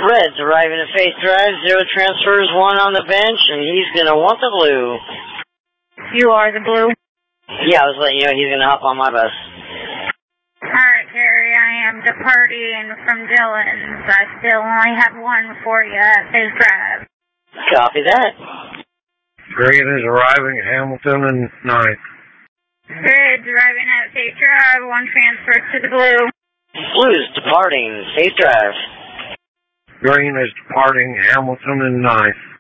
Red's arriving at Faith Drive, 0 transfers, 1 on the bench, and he's going to want the blue. You are the blue? Yeah, I was letting you know he's going to hop on my bus. Alright, Gary, I am departing from Dillon's. I still only have 1 for you at Faith Drive. Copy that. Green is arriving at Hamilton and 9th. Red's arriving at Faith Drive, 1 transfer to the blue. Blue's departing Faith Drive. Green is departing Hamilton and 9th.